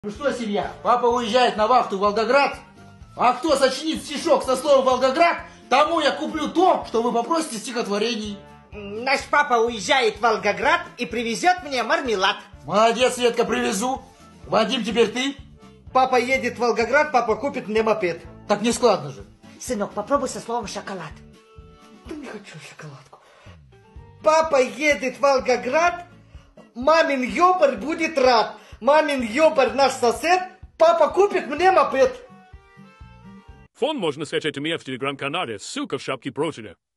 Ну что, семья, папа уезжает на вахту в Волгоград, а кто сочинит стишок со словом «Волгоград», тому я куплю то, что вы попросите стихотворений. Наш папа уезжает в Волгоград и привезет мне мармелад. Молодец, Светка, привезу. Вадим, теперь ты. Папа едет в Волгоград, папа купит мне мопед. Так не складно же. Сынок, попробуй со словом шоколад. Да не хочу шоколадку. Папа едет в Волгоград, мамин ёбарь будет рад. Мамин ёбарь наш сосед, папа купит мне мопед. Фон можно скачать у меня в телеграм-канале, ссылка в шапке профиля.